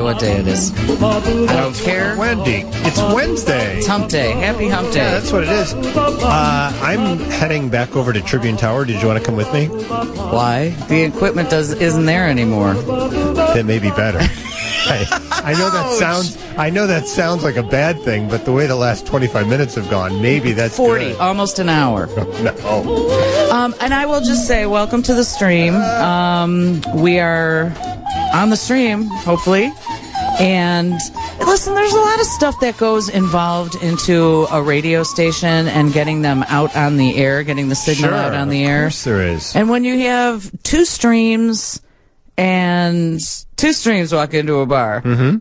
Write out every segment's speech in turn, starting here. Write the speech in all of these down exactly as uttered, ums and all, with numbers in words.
what day it is. I don't care. Wendy, it's Wednesday. It's hump day. Happy hump day. Yeah, that's what it is. Uh, I'm heading back over to Tribune Tower. Did you want to come with me? Why? The equipment does isn't there anymore. That may be better. I, I know that sounds. I know that sounds like a bad thing, but the way the last twenty-five minutes have gone, maybe that's forty, good. Almost an hour. No. Um, and I will just say, welcome to the stream. Um, we are on the stream, hopefully. And listen, there's a lot of stuff that goes involved into a radio station and getting them out on the air, getting the signal Sure, out on the of air. course there is. And when you have two streams and two streams walk into a bar, mm-hmm.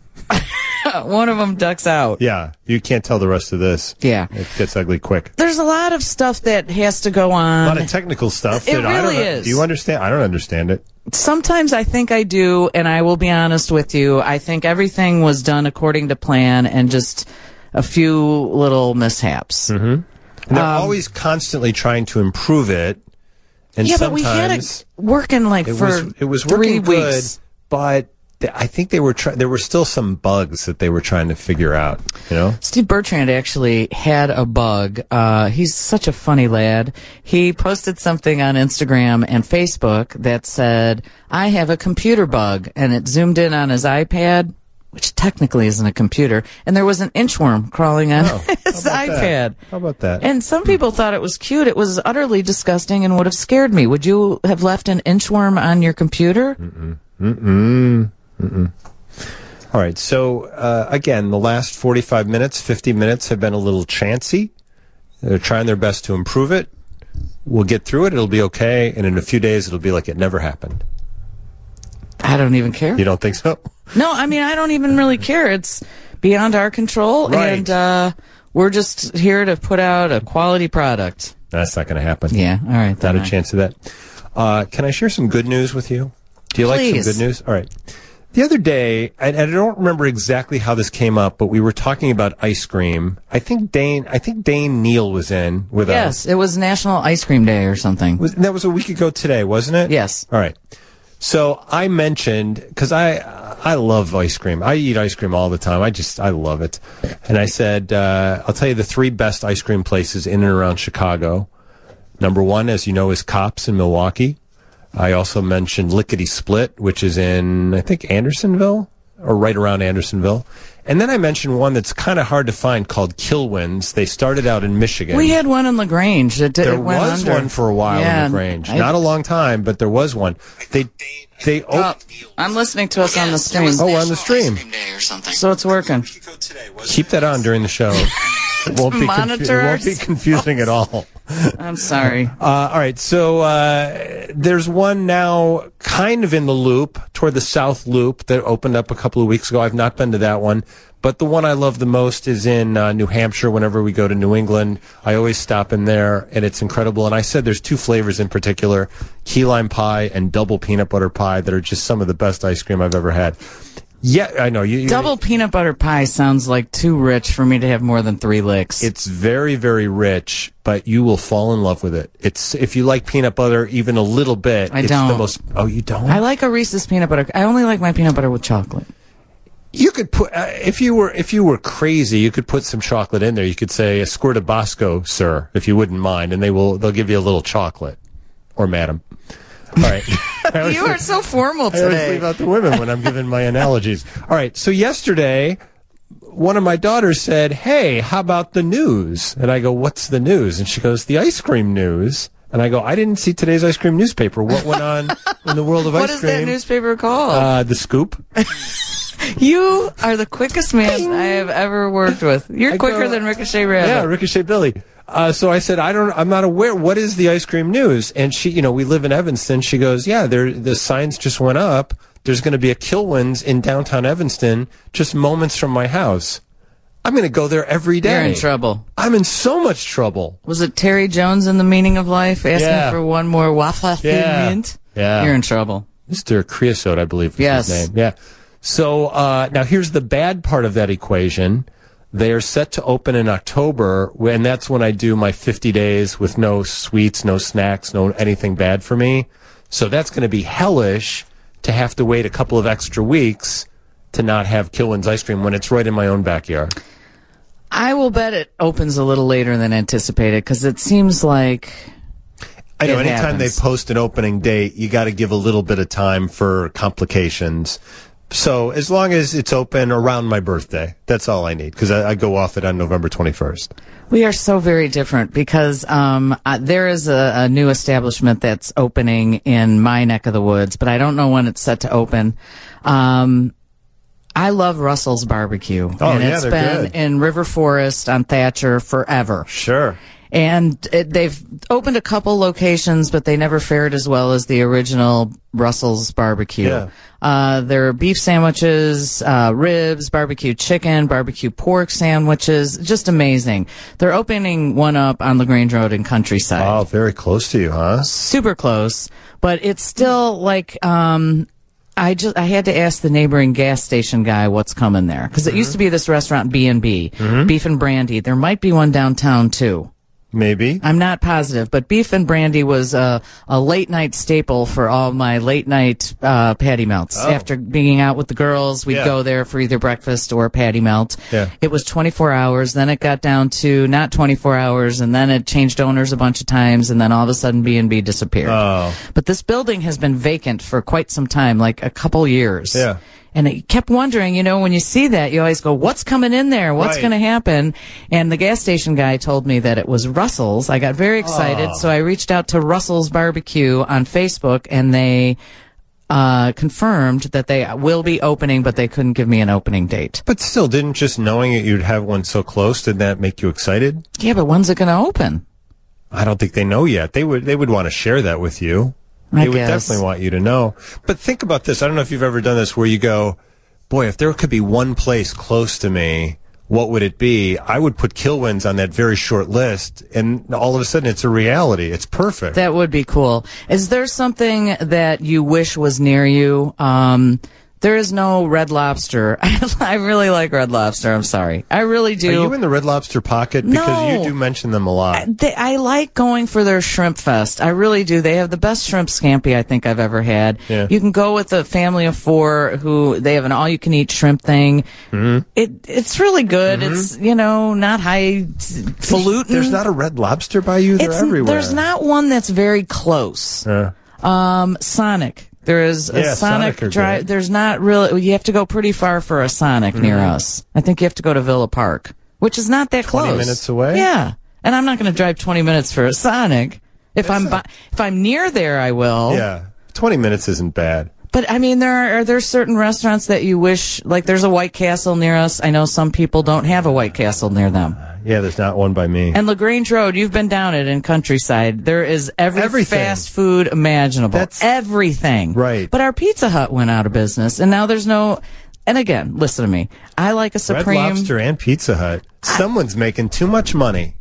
one of them ducks out. Yeah, you can't tell the rest of this. Yeah. It gets ugly quick. There's a lot of stuff that has to go on. A lot of technical stuff. It that I really don't, is. Do you understand? I don't understand it. Sometimes I think I do, and I will be honest with you. I think everything was done according to plan and just a few little mishaps. Mm-hmm. And they're Um, always constantly trying to improve it. And yeah, but we had it working like it for was, it was three working good, weeks. but th- I think they were try- there were still some bugs that they were trying to figure out, you know? Steve Bertrand actually had a bug. Uh, he's such a funny lad. He posted something on Instagram and Facebook that said, I have a computer bug, and it zoomed in on his iPad, which technically isn't a computer, and there was an inchworm crawling on Oh, his how about iPad. that? How about that? And some people thought it was cute. It was utterly disgusting and would have scared me. Would you have left an inchworm on your computer? Mm-mm. Mm-mm. Mm-mm. All right. So, uh, again, the last forty-five minutes, fifty minutes have been a little chancy. They're trying their best to improve it. We'll get through it. It'll be okay. And in a few days, it'll be like it never happened. I don't even care. You don't think so? No, I mean, I don't even really care. It's beyond our control, Right. and uh, we're just here to put out a quality product. That's not going to happen. Yeah, all right. Not then a I- chance of that. Uh, can I share some good news with you? Do you Please. like some good news? All right. The other day, and I don't remember exactly how this came up, but we were talking about ice cream. I think Dane, I think Dane Neal was in with us. Yes, it was National Ice Cream Day or something. Was, that was a week ago today, wasn't it? Yes. All right. So I mentioned, because I I love ice cream. I eat ice cream all the time. I just, I love it. And I said, uh, I'll tell you the three best ice cream places in and around Chicago. Number one, as you know, is Kopp's in Milwaukee. I also mentioned Lickety Split, which is in, I think, Andersonville, or right around Andersonville. And then I mentioned one that's kind of hard to find called Kilwins. They started out in Michigan. We had one in LaGrange. It, There it went was under. one for a while Yeah, in LaGrange. I- Not a long time, but there was one. They, they, Oh, oh, I'm listening to us on the stream, oh, we're on the stream. so it's working. Keep that on during the show. It won't be, confu- it won't be Monitors. confusing at all. I'm sorry. Uh, all right, so uh, there's one now kind of in the loop, toward the South Loop, that opened up a couple of weeks ago. I've not been to that one. But the one I love the most is in uh, New Hampshire. Whenever we go to New England, I always stop in there, and it's incredible. And I said there's two flavors in particular, key lime pie and double peanut butter pie, that are just some of the best ice cream I've ever had. Yeah, I know. You, you, Double peanut butter pie sounds like too rich for me to have more than three licks. It's very, very rich, but you will fall in love with it. It's if you like peanut butter even a little bit. I it's don't. The most, oh, you don't? I like a Reese's peanut butter. I only like my peanut butter with chocolate. You could put uh, if you were if you were crazy, you could put some chocolate in there. You could say a squirt of Bosco, sir, if you wouldn't mind, and they will they'll give you a little chocolate, or madam. All right. You are so formal I always today. leave out the women when I'm giving my analogies. All right. So yesterday, one of my daughters said, "Hey, how about the news?" And I go, "What's the news?" And she goes, "The ice cream news." And I go, "I didn't see today's ice cream newspaper. What went on in the world of What ice is cream?" that newspaper called? Uh, the Scoop. You are the quickest man I have ever worked with. You're I quicker go- than Ricochet Rabbit. Yeah, Ricochet Billy. Uh, so I said, I don't, I'm not aware. What is the ice cream news? And she, you know, we live in Evanston. She goes, yeah, there, the signs just went up. There's going to be a Kilwins in downtown Evanston, just moments from my house. I'm going to go there every day. You're in trouble. I'm in so much trouble. Was it Terry Jones in The Meaning of Life asking Yeah. for one more waffle Yeah. mint? Yeah. You're in trouble. Mister Creosote, I believe was Yes. his name. Yeah. So, uh, now here's the bad part of that equation. They are set to open in October, and that's when I do my fifty days with no sweets, no snacks, no anything bad for me. So that's going to be hellish to have to wait a couple of extra weeks to not have Kilwin's ice cream when it's right in my own backyard. I will bet it opens a little later than anticipated because it seems like I know it anytime happens. they post an opening date, you got to give a little bit of time for complications. So as long as it's open around my birthday, that's all I need because I, I go off it on November twenty-first. We are so very different because um, uh, there is a, a new establishment that's opening in my neck of the woods, but I don't know when it's set to open. Um, I love Russell's Barbecue, Oh, and yeah, it's they're been good. in River Forest on Thatcher forever. Sure. And it, they've opened a couple locations, but they never fared as well as the original Russell's Barbecue. Yeah. Uh, there are beef sandwiches, uh, ribs, barbecue chicken, barbecue pork sandwiches. Just amazing. They're opening one up on LaGrange Road in Countryside. Oh, very close to you, huh? Super close, but it's still like, um, I just, I had to ask the neighboring gas station guy what's coming there. Cause it used to be this restaurant B and B, Beef and Brandy. There might be one downtown too. Maybe. I'm not positive, but Beef and Brandy was a, a late night staple for all my late night uh, patty melts. Oh. After being out with the girls, we'd Yeah. go there for either breakfast or patty melt. Yeah. It was twenty-four hours, then it got down to not twenty-four hours, and then it changed owners a bunch of times, and then all of a sudden B and B disappeared. Oh. But this building has been vacant for quite some time, like a couple years. Yeah. And I kept wondering, you know, when you see that, you always go, what's coming in there? What's Right. going to happen? And the gas station guy told me that it was Russell's. I got very excited. Oh. So I reached out to Russell's Barbecue on Facebook, and they uh confirmed that they will be opening, but they couldn't give me an opening date. But still, didn't just knowing that you'd have one so close, did that make you excited? Yeah, but when's it going to open? I don't think they know yet. They would they would want to share that with you. I They would guess. definitely want you to know. But think about this. I don't know if you've ever done this where you go, boy, if there could be one place close to me, what would it be? I would put Kilwin's on that very short list, and all of a sudden it's a reality. It's perfect. That would be cool. Is there something that you wish was near you? Um, there is no Red Lobster. I really like Red Lobster. I'm sorry. I really do. Are you in the Red Lobster pocket? Because No. you do mention them a lot. They, I like going for their shrimp fest. I really do. They have the best shrimp scampi I think I've ever had. Yeah. You can go with a family of four who they have an all-you-can-eat shrimp thing. Mm-hmm. It it's really good. It's you know not highfalutin. There's not a Red Lobster by you. They're It's, everywhere. There's not one that's very close. Uh, Um, Sonic. There is a Yeah, Sonic, Sonic are drive. good. There's not really. You have to go pretty far for a Sonic near Mm-hmm. us. I think you have to go to Villa Park, which is not that twenty close. minutes away? Yeah, and I'm not going to drive twenty minutes for a Sonic. If I'm bu- if I'm near there, I will. yeah, twenty minutes isn't bad. But I mean, there are, are there certain restaurants that you wish, like there's a White Castle near us. I know some people don't have a White Castle near them. Yeah, there's not one by me. And LaGrange Road, you've been down it in Countryside. There is every Everything. fast food imaginable. That's- everything. Right. But our Pizza Hut went out of business, and now there's no. And again, listen to me. I like a Red Supreme. Lobster and Pizza Hut. Someone's making too much money.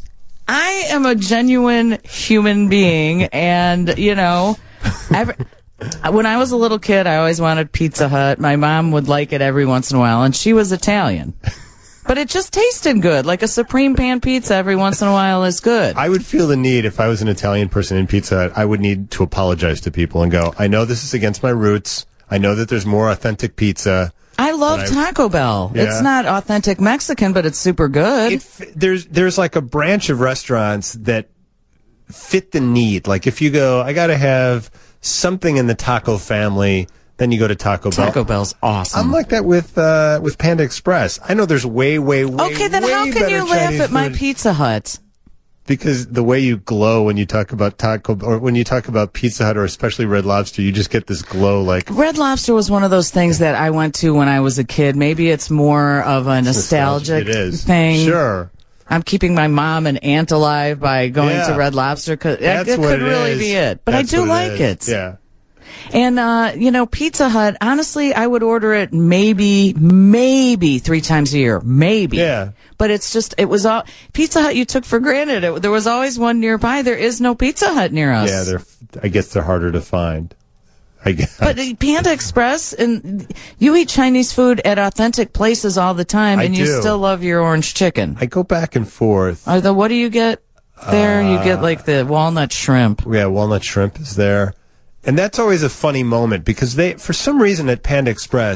I am a genuine human being, and you know, every, when I was a little kid, I always wanted Pizza Hut. My mom would like it every once in a while, and she was Italian. But it just tasted good. Like a Supreme Pan pizza every once in a while is good. I would feel the need, if I was an Italian person in Pizza Hut, I would need to apologize to people and go, I know this is against my roots. I know that there's more authentic pizza. I love But I- Taco Bell. Yeah. It's not authentic Mexican, but it's super good. It, f- there's there's like a branch of restaurants that fit the need. Like if you go, I got to have something in the taco family, then you go to Taco Bell. Taco Bell's awesome. I'm like that with uh, with Panda Express. I know there's way, way, way, okay, then way how can better you laugh Chinese at my food. Pizza Hut? Because the way you glow when you talk about taco, or when you talk about Pizza Hut, or especially Red Lobster, you just get this glow. Like Red Lobster was one of those things that I went to when I was a kid. Maybe it's more of a nostalgic It is thing. Sure. I'm keeping my mom and aunt alive by going Yeah. to Red Lobster. Cause That's it what could it really is. be it. But That's I do what like is. it. Yeah. And, uh, you know, Pizza Hut, honestly, I would order it maybe, maybe three times a year. Maybe. Yeah. But it's just, it was all, Pizza Hut you took for granted. It, there was always one nearby. There is no Pizza Hut near us. Yeah, they're. I guess they're harder to find. I guess. But uh, Panda Express, and you eat Chinese food at authentic places all the time, I and you do. still love your orange chicken. I go back and forth. Are the, what do you get there? you get like the walnut shrimp. Yeah, walnut shrimp is there. And that's always a funny moment because they, for some reason at Panda Express,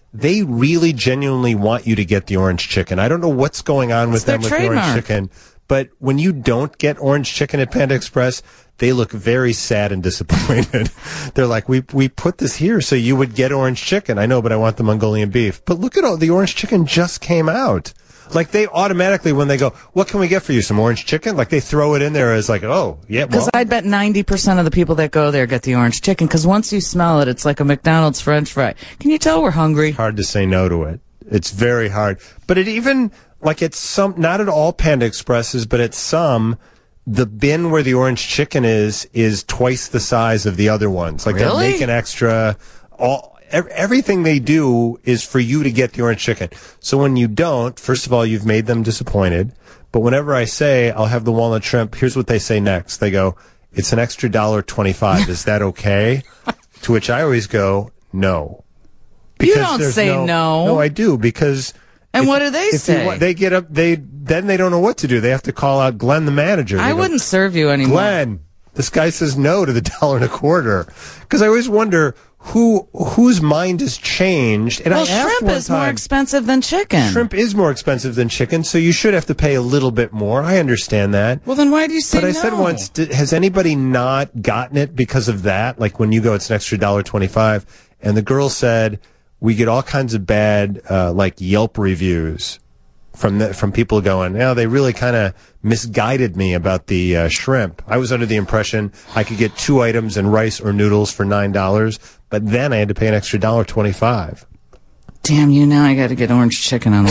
they really genuinely want you to get the orange chicken. I don't know what's going on with It's their them with the orange trademark. chicken, but when you don't get orange chicken at Panda Express, they look very sad and disappointed. They're like, we we put this here so you would get orange chicken. I know, but I want the Mongolian beef. But look at all, the orange chicken just came out. Like, they automatically, when they go, what can we get for you? Some orange chicken? Like, they throw it in there as like, oh, yeah, well. Because I bet ninety percent of the people that go there get the orange chicken, because once you smell it, it's like a McDonald's French fry. Can you tell we're hungry? Hard to say no to it. It's very hard. But it even, like, it's some, not at all Panda Expresses, but at some, the bin where the orange chicken is, is twice the size of the other ones. Like, Really? they make an extra, all, ev- everything they do is for you to get the orange chicken. So when you don't, first of all, you've made them disappointed. But whenever I say, I'll have the walnut shrimp, here's what they say next. They go, it's an extra dollar twenty-five. Is that okay? To which I always go, no. You don't there's say no. No, I do, because. And if- what do they if you say? want- they get up, they, then they don't know what to do. They have to call out Glenn, the manager. They I go, wouldn't serve you anymore. Glenn, this guy says no to the dollar and a quarter. Because I always wonder who whose mind has changed. And Well, I asked shrimp one is more time, expensive than chicken. Shrimp is more expensive than chicken, so you should have to pay a little bit more. I understand that. Well, then why do you say But I no? said once, did, has anybody not gotten it because of that? Like, when you go, it's an extra dollar twenty-five, and the girl said, we get all kinds of bad, uh, like Yelp reviews from the, from people going, yeah, they really kind of misguided me about the uh, shrimp. I was under the impression I could get two items and rice or noodles for nine dollars, but then I had to pay an extra dollar twenty-five. Damn you! Now I got to get orange chicken on the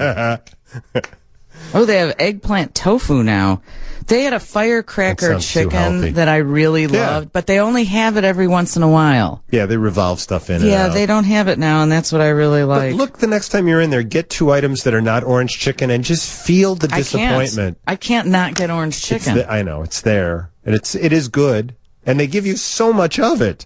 way home. Oh, they have eggplant tofu now. They had a firecracker That sounds too healthy. chicken that I really Yeah. loved, but they only have it every once in a while. Yeah, they revolve stuff in. Yeah, and out. they don't have it now, and that's what I really But like. look, the next time you're in there, get two items that are not orange chicken and just feel the I disappointment. can't. I can't not get orange It's chicken. the- I know, it's there. And it's, it is good. And they give you so much of it.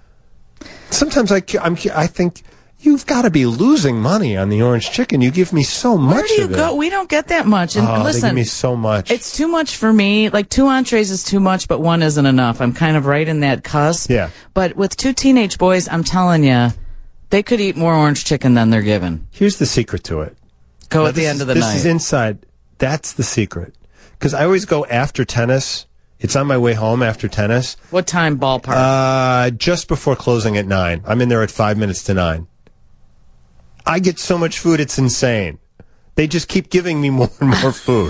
Sometimes I, I'm, I think, you've got to be losing money on the orange chicken. You give me so much Where do you of it. go? We don't get that much. And Oh, they listen, give me so much. it's too much for me. Like, two entrees is too much, but one isn't enough. I'm kind of right in that cusp. Yeah. But with two teenage boys, I'm telling you, they could eat more orange chicken than they're given. Here's the secret to it. Go Now, at the this end is- of the this night. is inside. That's the secret. Because I always go after tennis. It's on my way home after tennis. What time ballpark? Uh, just before closing at nine. I'm in there at five minutes to nine. I get so much food, it's insane. They just keep giving me more and more food.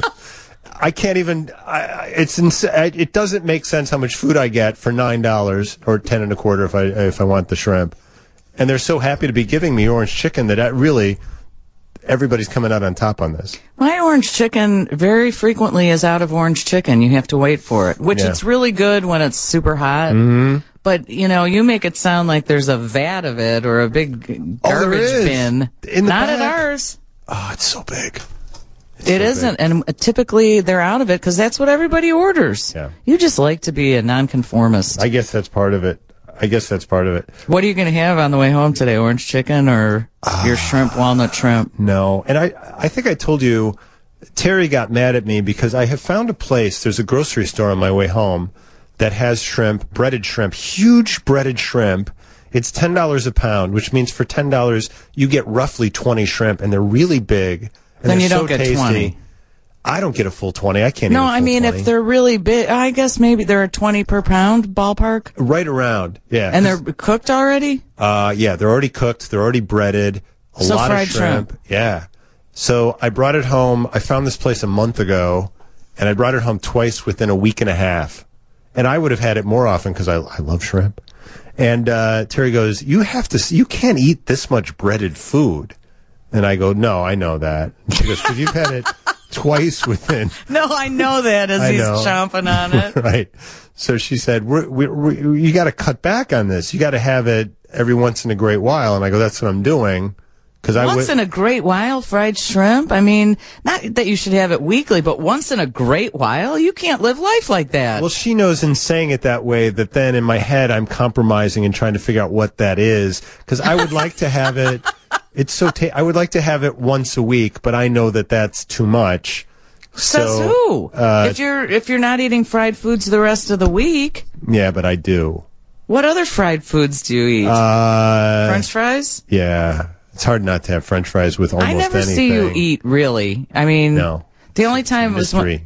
I can't even. I, I- it's ins- I- It doesn't make sense how much food I get for nine dollars or ten and a quarter if I if I want the shrimp. And they're so happy to be giving me orange chicken that I really everybody's coming out on top on this. My orange chicken very frequently is out of orange chicken. You have to wait for it, which Yeah. it's really good when it's super hot. Mm-hmm. But, you know, you make it sound like there's a vat of it or a big Oh, there garbage is. bin. In the Not at back. ours. Oh, it's so big. It's It so isn't. big. And typically they're out of it because that's what everybody orders. Yeah. You just like to be a nonconformist. I guess that's part of it. I guess that's part of it. What are you going to have on the way home today? Orange chicken or your shrimp, walnut shrimp? No. And I, I think I told you, Terry got mad at me because I have found a place, there's a grocery store on my way home that has shrimp, breaded shrimp, huge breaded shrimp. It's ten dollars a pound, which means for ten dollars you get roughly twenty shrimp, and they're really big. And Then they're you don't so get tasty. twenty. I don't get a full twenty. I can't eat No, a full I mean, twenty. if they're really big, I guess maybe they're a twenty per pound ballpark. Right around, yeah. And they're cooked already? Uh, yeah, they're already cooked. They're already breaded. A So lot fried of shrimp. shrimp. Yeah. So I brought it home. I found this place a month ago, and I brought it home twice within a week and a half. And I would have had it more often because I, I love shrimp. And uh, Terry goes, "You have to. You can't eat this much breaded food." And I go, "No, I know that." And she goes, "Because you've had it twice within." No, I know that as I he's know. chomping on it. Right. So she said, we're, we're, we you got to cut back on this. You got to have it every once in a great while. And I go, that's what I'm doing. Cause I Once would, in a great while, fried shrimp. I mean, not that you should have it weekly, but once in a great while, you can't live life like that. well, she knows in saying it that way that then in my head I'm compromising and trying to figure out what that is. Cause I would like to have it. It's so, ta- I would like to have it once a week, but I know that that's too much. Says so, who? uh, if you're if you're not eating fried foods the rest of the week, Yeah, but I do. what other fried foods do you eat? Uh, French fries? yeah. It's hard not to have French fries with almost I never anything. see you eat, really. I mean, No. the only time was when...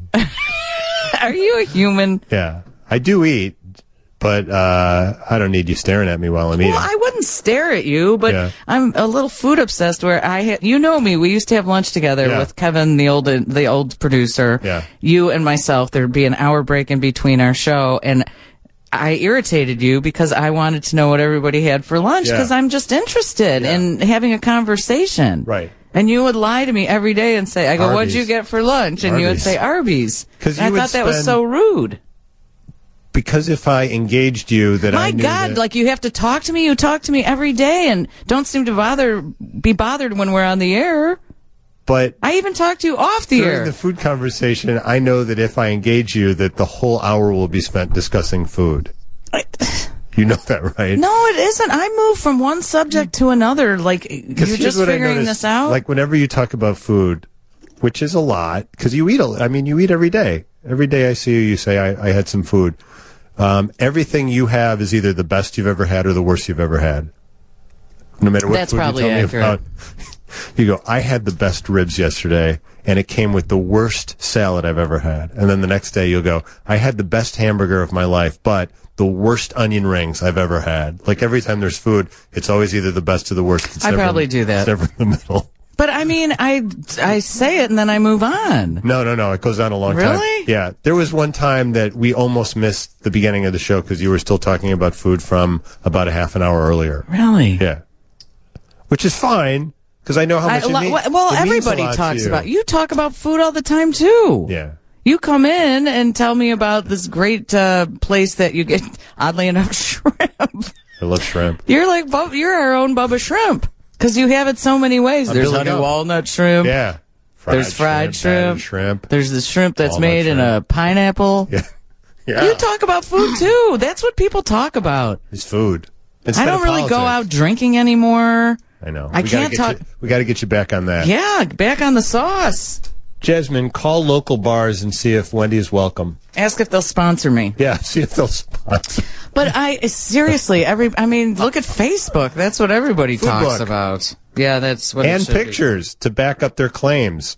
Are you a human? Yeah. I do eat, but uh, I don't need you staring at me while I'm eating. Well, I wouldn't stare at you, but Yeah. I'm a little food obsessed. Where I, ha- you know me, we used to have lunch together Yeah. with Kevin, the old, the old producer. Yeah. You and myself. There'd be an hour break in between our show, and I irritated you because I wanted to know what everybody had for lunch Yeah. because I'm just interested Yeah. in having a conversation. Right. And you would lie to me every day and say, I go, what'd Arby's. you get for lunch? And you would Arby's. say, Arby's. 'Cause And you I would thought that was spend- so rude. Because if I engaged you, that My I knew God, that, like you have to talk to me. You talk to me every day and don't seem to bother, be bothered when we're on the air. but I even talk to you off the during air. the food conversation, I know that if I engage you, that the whole hour will be spent discussing food. I- You know that, right? no, it isn't. I move from one subject to another. Like, you're here's just what I figuring noticed, this out? Like whenever you talk about food, which is a lot, because you eat. A, I mean, you eat every day. Every day I see you, you say I, I had some food. Um, everything you have is either the best you've ever had or the worst you've ever had. No matter what That's food probably you tell accurate. me about. You go, I had the best ribs yesterday, and it came with the worst salad I've ever had. And then the next day you'll go, I had the best hamburger of my life, but the worst onion rings I've ever had. Like every time there's food, it's always either the best or the worst. It's I never probably in- do that. It's never in the middle. But I mean, I, I say it and then I move on. No, no, no. It goes on a long time. Really? Yeah. There was one time that we almost missed the beginning of the show because you were still talking about food from about a half an hour earlier. Really? Yeah. Which is fine because I know how I, much it mean- well, it means a everybody lot to talks you. about, you talk about food all the time too. Yeah. You come in and tell me about this great uh, place that you get, oddly enough, shrimp. I love shrimp. You're like, Bub- you're our own Bubba Shrimp. Because you have it so many ways. I'm There's Billy honey Gump. walnut shrimp. Yeah. There's fried shrimp. battered shrimp. shrimp. There's the shrimp that's Walnut made in a shrimp. pineapple. Yeah. Yeah. You talk about food too. That's what people talk about. It's food. I Instead don't of really go out politics. drinking anymore. I know. I we can't gotta get talk- You, we got to get you back on that. Yeah, back on the sauce. Jasmine, call local bars and see if Wendy is welcome. Ask if they'll sponsor me. Yeah, see if they'll sponsor. But I seriously, every I mean, look at Facebook. That's what everybody Food talks book. about. Yeah, that's what. it And should be. pictures to back up their claims.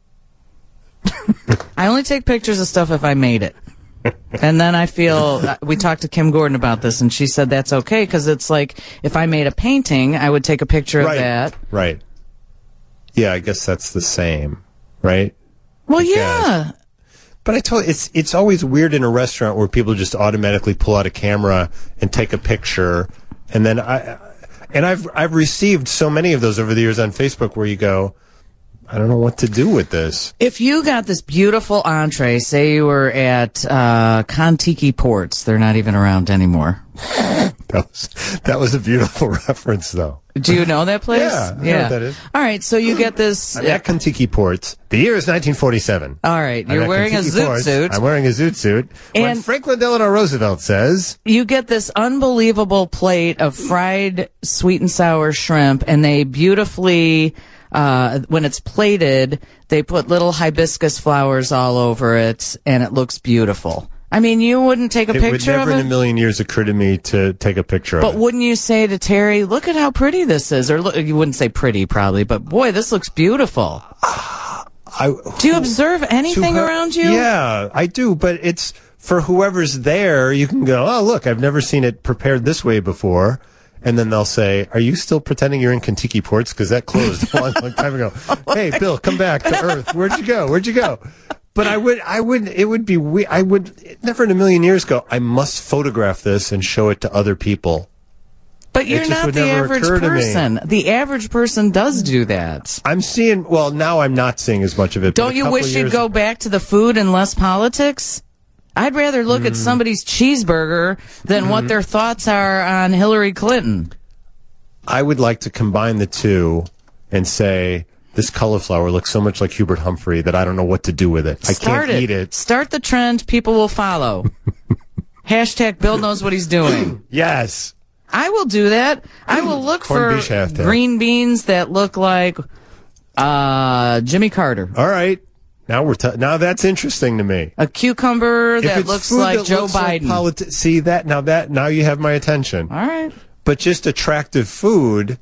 I only take pictures of stuff if I made it. And then I feel, uh, we talked to Kim Gordon about this, and she said that's okay, because it's like, if I made a painting, I would take a picture right. of that. Right. Yeah, I guess that's the same, right? Well, guess. yeah. But I told it's it's always weird in a restaurant where people just automatically pull out a camera and take a picture, and then I and I've I've received so many of those over the years on Facebook where you go, I don't know what to do with this. If you got this beautiful entree, say you were at uh, Kontiki Ports, they're not even around anymore. That was that was a beautiful reference, though. Do you know that place? Yeah, I know what that is. All right, so you get this. I'm at Kontiki Ports. The year is nineteen forty-seven. All right, I'm you're at wearing a Kontiki zoot Ports. suit. I'm wearing a zoot suit. When And- Franklin Delano Roosevelt says, You get this unbelievable plate of fried sweet and sour shrimp, and they beautifully, uh, when it's plated, they put little hibiscus flowers all over it, and it looks beautiful. I mean, you wouldn't take a it would picture never of in a it, million years occur to me to take a picture but of it. wouldn't you say to Terry, look at how pretty this is? Or look, you wouldn't say pretty, probably, but boy, this looks beautiful. I, Do you observe anything to her- around you? Yeah, I do, but it's for whoever's there, you can go, oh, look, I've never seen it prepared this way before. And then they'll say, are you still pretending you're in Kontiki Ports? Because that closed a long, long time ago. Hey, Bill, come back to Earth. Where'd you go? Where'd you go? But I would, I would, it would be, we, I would never in a million years go, I must photograph this and show it to other people. But you're just not would the never average occur to me. person. The average person does do that. I'm seeing, well, now I'm not seeing as much of it. but Don't a you couple wish you'd years- go back to the food and less politics? I'd rather look Mm. at somebody's cheeseburger than Mm-hmm. what their thoughts are on Hillary Clinton. I would like to combine the two and say, this cauliflower looks so much like Hubert Humphrey that I don't know what to do with it. I Start can't it. eat it. Start the trend. People will follow. Hashtag Bill knows what he's doing. Yes. I will do that. I will look Corned for beef hashtag. green beans that look like uh, Jimmy Carter. All right. Now we're t- now that's interesting to me. A cucumber If that it's looks food like that Joe looks like Biden. politi- see that now that now you have my attention. All right. But just attractive food,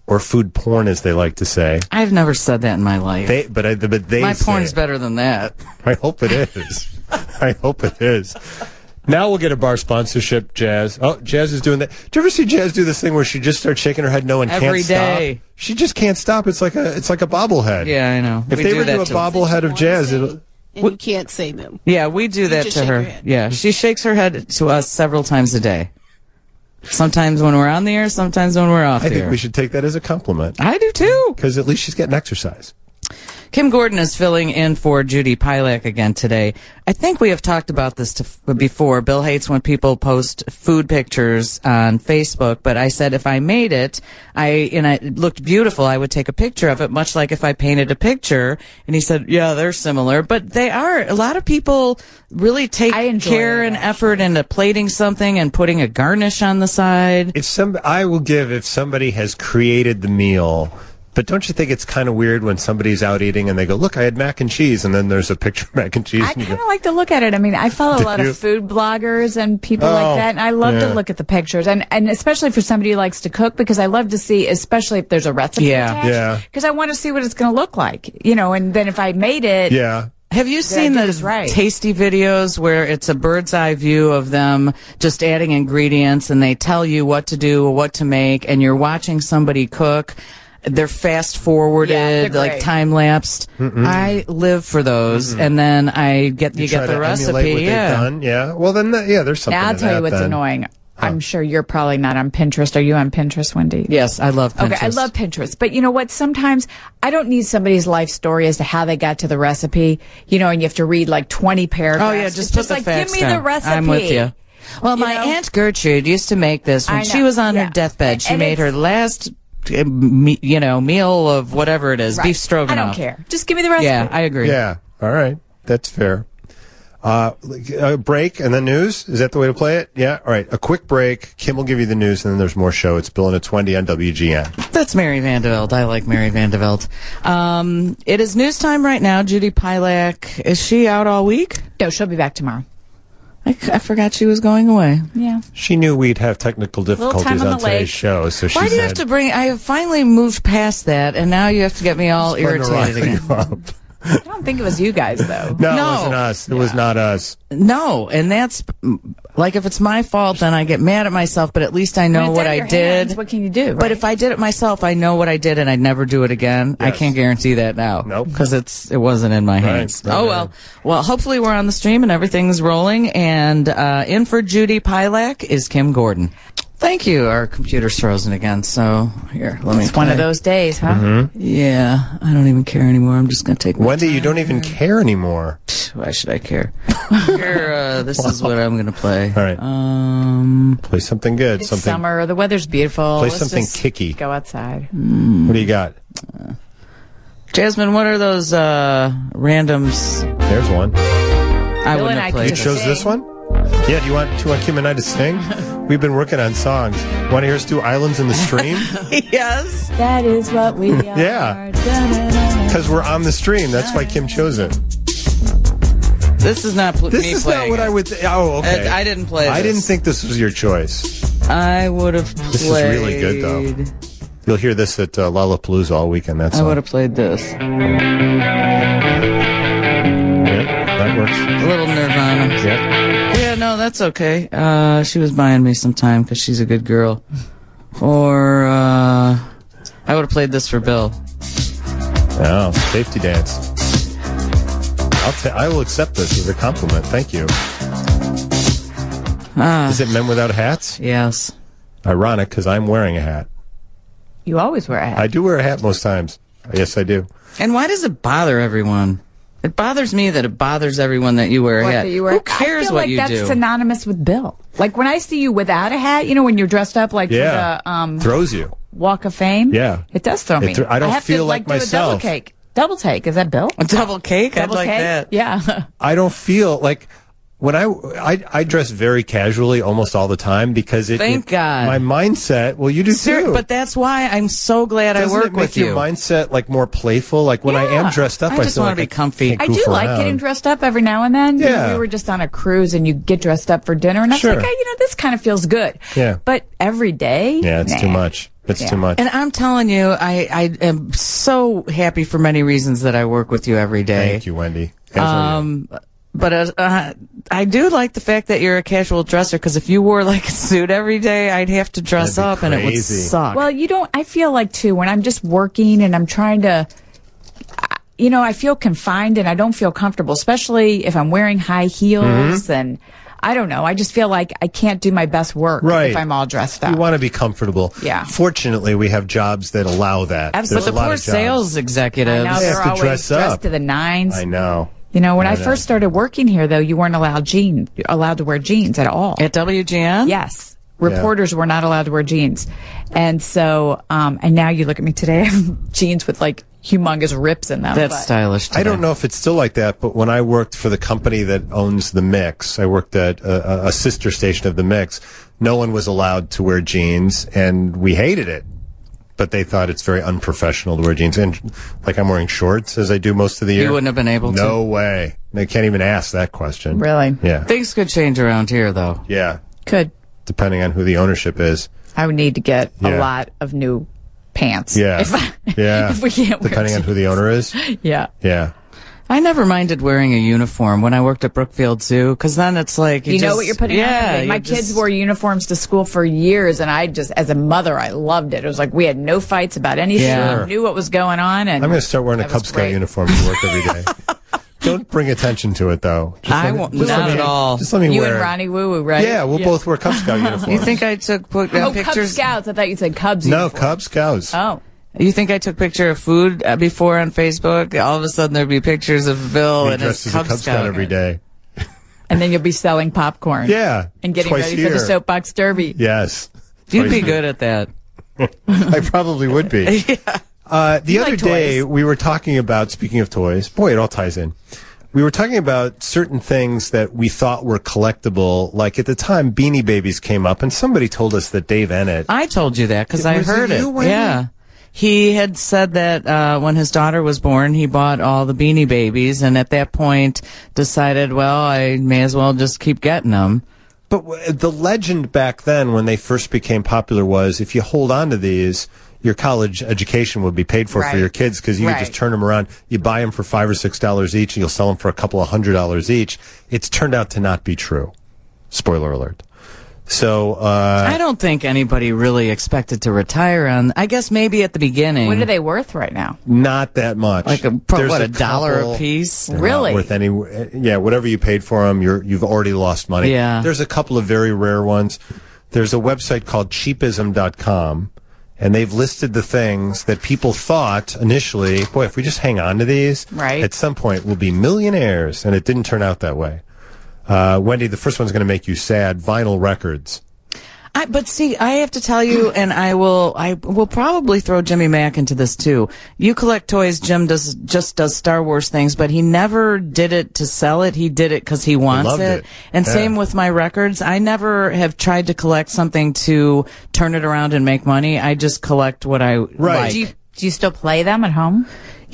or food porn, as they like to say. I've never said that in my life. They, but I, but they. My say porn's it. better than that. I hope it is. I hope it is. Now we'll get a bar sponsorship, Jazz. Oh, Jazz is doing that. Do you ever see Jazz do this thing where she just starts shaking her head no and Every can't day. stop? She just can't stop. It's like a it's like a bobblehead. Yeah, I know. If We they do were to that do a to- bobblehead of Jazz, it'll. And you can't say them. Yeah, we do that just to shake her. your head. Yeah, she shakes her head to us several times a day. Sometimes when we're on the air, sometimes when we're off I the think air. we should take that as a compliment I do too. because at least she's getting exercise. Kim Gordon is filling in for Judy Pilak again today. I think we have talked about this to, before. Bill hates when people post food pictures on Facebook, but I said if I made it, I and it looked beautiful, I would take a picture of it, much like if I painted a picture. And he said, yeah, they're similar, but they are. A lot of people really take I enjoy care it, and effort into plating something and putting a garnish on the side. If some, I will give if somebody has created the meal. But don't you think it's kind of weird when somebody's out eating and they go, look, I had mac and cheese, and then there's a picture of mac and cheese. I and you kind go, of like to look at it. I mean, I follow a Do lot you? of food bloggers and people Oh, like that, and I love yeah. to look at the pictures, and and especially for somebody who likes to cook, because I love to see, especially if there's a recipe Yeah. attached, Yeah. because I want to see what it's going to look like, you know, and then if I made it, yeah. Have you seen I did the this right. tasty videos where it's a bird's eye view of them just adding ingredients and they tell you what to do or what to make and you're watching somebody cook? They're fast forwarded, Yeah, they're like great. time lapsed. I live for those, and then I get you, You get try the to recipe. emulate what yeah, they've done. Yeah. Well, then, that, yeah, there's something now I'll to tell that you what's then. annoying. I'm sure you're probably not on Pinterest. Are you on Pinterest, Wendy? yes, I love Pinterest. Okay, I love Pinterest. But you know what? Sometimes I don't need somebody's life story as to how they got to the recipe, you know, and you have to read like twenty paragraphs. Oh yeah, It's just put the like, facts give me down. the recipe. I'm with you. Well, You my know? Aunt Gertrude used to make this when I she know, was on yeah. her deathbed. She And made her it's- last, uh, me, you know, meal of whatever it is, Right. beef stroganoff. I don't care. Just give me the recipe. Yeah, I agree. Yeah. All right. That's fair. Uh, a break and then news? Is that the way to play it? Yeah. All right. A quick break. Kim will give you the news and then there's more show. It's Bill and a twenty on W G N. That's Mary Vandeveld. I like Mary Vandeveld. Um, it is news time right now. Judy Pilak, is she out all week? No, she'll be back tomorrow. I, I forgot she was going away. Yeah. She knew we'd have technical difficulties time on on the today's lake. show, so she Why do you said, have to bring? I have finally moved past that, and now you have to get me all "Fun to rile irritated again. you up." I don't think it was you guys, though. No, No. it wasn't us. It was not us. No, and that's like if it's my fault, then I get mad at myself. But at least I know When it's what out of I your did. hands, what can you do? But right? if I did it myself, I know what I did, and I'd never do it again. I Yes. can't guarantee that now. Nope. because it's it wasn't in my hands. right, oh right. well. Well, hopefully we're on the stream and everything's rolling. And uh, in for Judy Pilak is Kim Gordon. Thank you. Our computer's frozen again. So here, let me. it's one of play. those days, huh? Mm-hmm. Yeah, I don't even care anymore. I'm just gonna take. my Wendy, you time don't even here. care anymore. Why should I care? Here, uh, this is what I'm gonna play. All right. Um, Play something good. It's something. summer. The weather's beautiful. Play Let's something just kicky. Go outside. What do you got? Jasmine, what are those uh, randoms? There's one. I Bill wouldn't and have I played. could You this. chose sing. this one? Yeah, do you want, do you want Kim and I to sing? We've been working on songs. Want to hear us do Islands in the Stream? Yes. That is what we are. Yeah. Da-da-da-da. Because we're on the stream. That's why Kim chose it. This is not pl- This me is playing not what it. I would. Th- oh, okay. I, I didn't play I this. didn't think this was your choice. I would have played. This is really good, though. You'll hear this at uh, Lollapalooza all weekend. That's I would have played this. Yeah, that works. A little Nirvana. Yeah. Yeah, no, that's okay. Uh, she was buying me some time because she's a good girl. Or uh, I would have played this for Bill. Oh, safety dance. I'll ta- I will accept this as a compliment. Thank you. Ah, Is it Men Without Hats? yes. Ironic, because I'm wearing a hat. You always wear a hat. I do wear a hat most times. Yes, I do. And why does it bother everyone? It bothers me that it bothers everyone that you wear a What, hat. that you wear- Who cares I feel what like you that's do? synonymous with Bill. Like when I see you without a hat, you know, when you're dressed up like Yeah. for the um, Throws you. Walk of Fame. Yeah. It does throw It me. thro- I don't have feel to, like do a double myself. cake. Double take. Is that Bill? A double cake? Double I'd like cake? that. Yeah. I don't feel like when I, I I dress very casually almost all the time because it. Thank it- God. My mindset. Well, you do Ser- too. but that's why I'm so glad Doesn't I work it make with your you. mindset like more playful? Like when I am Yeah. dressed up, I I, just feel wanna like be I comfy. can't I goof do like around. getting dressed up every now and then. You know, Yeah. we were just on a cruise and you get dressed up for dinner and I was Sure. like, hey, you know, this kind of feels good. Yeah. But every day? Yeah, it's too Nah. much. It's Yeah. too much. And I'm telling you, I, I am so happy for many reasons that I work with you every day. Thank you, Wendy. As are you. Um, but uh, uh, I do like the fact that you're a casual dresser, because if you wore like a suit every day, I'd have to dress That'd be up and it would crazy. suck. Well, you don't, I feel like too, when I'm just working and I'm trying to, you know, I feel confined and I don't feel comfortable, especially if I'm wearing high heels Mm-hmm. and I don't know. I just feel like I can't do my best work Right. if I'm all dressed up. You want to be comfortable. Yeah. Fortunately, we have jobs that allow that. Absolutely. There's but a the lot poor of jobs. sales I executives. know They they're have to always dress dressed up. to the nines. I know. You know, when I, I know. first started working here, though, you weren't allowed jeans, allowed to wear jeans at all. At W G N? Yes. Reporters were not allowed to wear jeans. And so, um, and now you look at me today, I have jeans with like humongous rips in them. That's but- stylish. I don't today. know if it's still like that, but when I worked for the company that owns The Mix, I worked at a, a sister station of The Mix, no one was allowed to wear jeans, and we hated it. But they thought it's very unprofessional to wear jeans. And like I'm wearing shorts as I do most of the year. You wouldn't have been able to. No way. They can't even ask that question. Really? Yeah. Things could change around here, though. Yeah. Could. Depending on who the ownership is. I would need to get Yeah. a lot of new pants. Yeah. If, I, Yeah. if we can't wear Depending on who the owner is. jeans. Yeah. Yeah. I never minded wearing a uniform when I worked at Brookfield Zoo, because then it's like you, You know just- what you're putting yeah, on? My you kids just- wore uniforms to school for years, and I just, as a mother, I loved it. It was like we had no fights about any Yeah. shit, knew what was going on. And I'm going to start wearing a that Cub was Scout great. uniform to work every day. Don't bring attention to it, though. Just I let me- won't- just let not me- at all. Just let me You wear and it. Ronnie Woo Woo, right? Yeah, we'll both wear Cub Scout uniforms. You think I took put, uh, Oh, Cub pictures? Scouts. I thought you said Cubs. No, uniform. Cub Scouts. Oh. You think I took picture of food uh, before on Facebook? All of a sudden there'd be pictures of Bill He and his dresses as a Cub, Cub Scout every day. And then you'll be selling popcorn. Yeah. And getting twice ready a for the year. soapbox derby. Yes. You'd Twice be a year. good at that. I probably would be. uh, the You other like day, toys. we were talking about, speaking of toys, boy, it all ties in. We were talking about certain things that we thought were collectible. Like at the time, Beanie Babies came up, and somebody told us that Dave Ennett. I told you that because I Was it heard it. you, Wendy? Yeah. He had said that uh, when his daughter was born, he bought all the Beanie Babies, and at that point decided, well, I may as well just keep getting them. But w- the legend back then, when they first became popular, was if you hold on to these, your college education would be paid for for Right. your kids because you Right. could just turn them around. You buy them for five or six dollars each, and you'll sell them for a couple of hundred dollars each. It's turned out to not be true. Spoiler alert. So uh, I don't think anybody really expected to retire on. I guess maybe at the beginning. What are they worth right now? not that much. Like a, pro- There's what, a, dollar couple- a piece? They're not Really? worth any? Yeah, whatever you paid for them, you're you've already lost money. Yeah. There's a couple of very rare ones. There's a website called cheapism dot com, and they've listed the things that people thought initially, boy, if we just hang on to these, Right. at some point we'll be millionaires, and it didn't turn out that way. Uh, Wendy, the first one's going to make you sad. Vinyl records. I, but see, I have to tell you, and I will, I will probably throw Jimmy Mack into this too. You collect toys. Jim does just does Star Wars things, but he never did it to sell it. He did it because he wants loved it. it. And Yeah. same with my records. I never have tried to collect something to turn it around and make money. I just collect what I like. Do you, do you still play them at home?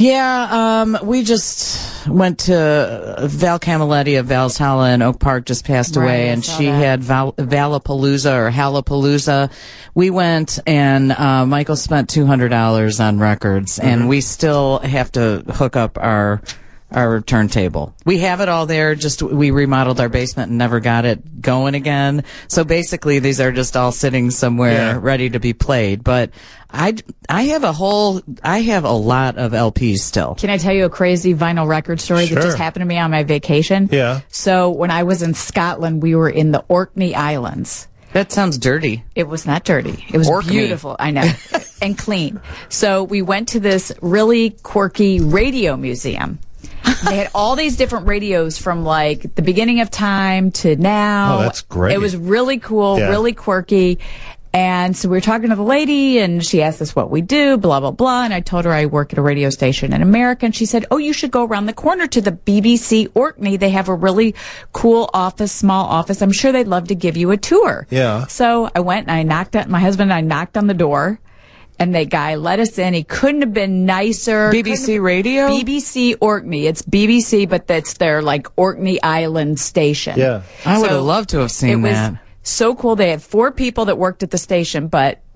Yeah, um, we just went to Val Camilletti of Val's Hala in Oak Park just passed Right, away, I and saw she that. had Val- Valapalooza or Halapalooza. We went, and uh, Michael spent two hundred dollars on records, and we still have to hook up our our turntable. We have it all there, just we remodeled our basement and never got it going again. So basically, these are just all sitting somewhere Yeah. ready to be played. But I, I have a whole, I have a lot of L Ps still. Can I tell you a crazy vinyl record story Sure. that just happened to me on my vacation? Yeah. So when I was in Scotland, we were in the Orkney Islands. That sounds dirty. It was not dirty. It was Orkney. beautiful. I know. And clean. So we went to this really quirky radio museum. They had all these different radios from like the beginning of time to now. Oh, that's great. It was really cool, Yeah. really quirky. And so we were talking to the lady and she asked us what we do, blah, blah, blah. And I told her I work at a radio station in America. And she said, oh, you should go around the corner to the B B C Orkney. They have a really cool office, small office. I'm sure they'd love to give you a tour. Yeah. So I went and I knocked at, my husband and I knocked on the door. And the guy let us in. He couldn't have been nicer. B B C Radio? B B C Orkney. It's B B C, but that's their like Orkney Island station. Yeah. I would So have loved to have seen it was that. so cool. They had four people that worked at the station, but